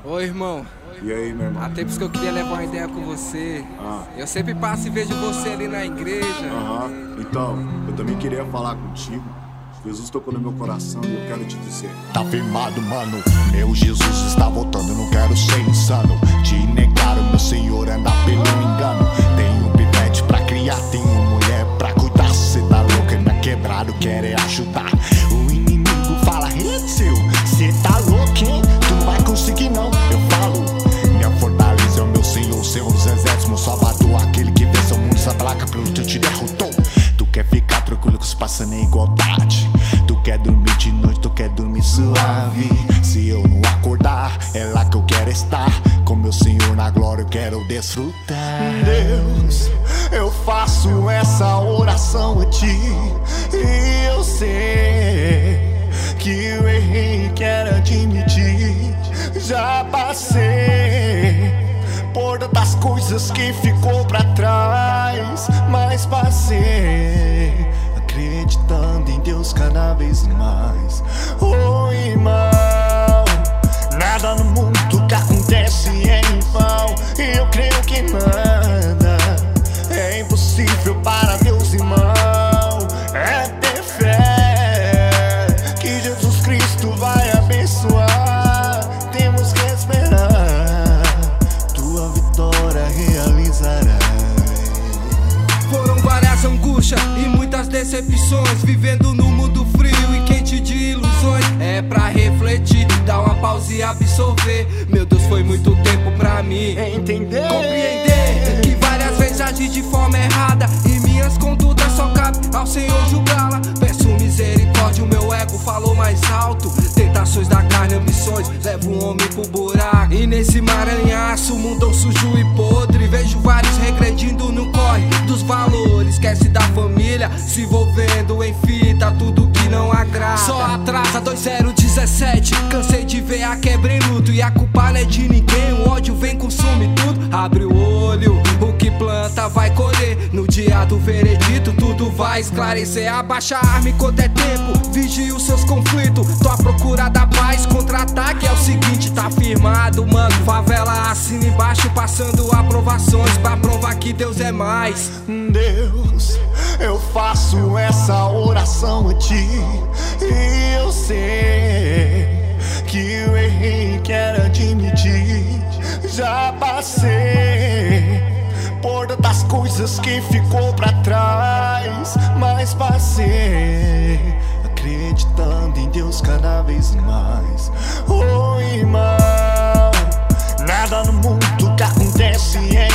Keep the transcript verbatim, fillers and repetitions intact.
Oi, irmão. E aí, meu irmão? Há tempos que eu queria levar uma ideia com você. Ah. Eu sempre passo e vejo você ali na igreja. Aham. Então, eu também queria falar contigo. Jesus tocou no meu coração e eu quero te dizer: tá firmado, mano. Meu Jesus está voltando, eu não quero ser insano. Te negar, o meu Senhor anda pelo engano. Tenho um pivete pra criar, tenho mulher pra cuidar. Cê tá louco, é na quebrado, quer é ajudar. O inimigo fala, seu, cê tá louco, hein? Tu não vai conseguir não, eu falo. Minha fortaleza é o meu Senhor, Senhor dos exércitos, meu salvador. Aquele que venceu o mundo, essa placa pelo teu te derrotou. Tu quer ficar tranquilo com os passando em igualdade. Tu quer dormir de noite, tu quer dormir suave. Se eu não acordar, é lá que eu quero estar. Com meu Senhor na glória eu quero desfrutar. Deus, eu faço essa oração a ti. E eu sei que eu errei, quero admitir. Já passei por tantas coisas que ficou pra trás, mas passei acreditando em Deus cada vez mais. Oh, irmão, nada no mundo que acontece é em vão. E eu creio que nada é impossível para Deus, irmão. É ter fé que Jesus Cristo vai abençoar. Temos que esperar, tua vitória realizará. Foram várias angústias e muitas decepções, vivendo no mundo frio e quente de ilusões. É pra refletir, dar uma pausa e absorver. Meu Deus, foi muito tempo pra mim entender, compreender que várias vezes agi de forma errada e minhas condutas só cabe ao Senhor julgá-la. Peço misericórdia, o meu ego falou mais alto. Tentações da carne, ambições, levo um homem pro buraco. E nesse maranhaço, mundão sujo e podre, vejo vários regredindo no corre dos valores. Esquece da família, se envolvendo em fita, tudo que não agrada. Só atrasa dois zero um sete. Cansei de ver a quebra em luto e a culpa não é de ninguém. O ódio vem, consome tudo. Abre o olho, o que planta vai colher. No dia do veredito tudo vai esclarecer. Abaixa a arma enquanto é tempo, vigie os seus conflitos. Tô à procura da paz, contra-ataque é o seguinte, tá firmado, mano. Favela assina embaixo, passando aprovações pra provar que Deus é mais. Deus, eu faço essa oração a ti. E eu sei que eu errei, quero admitir. Já passei por tantas coisas que ficou pra trás, mas passei acreditando em Deus cada vez mais. Oh, irmão, nada no mundo que acontece é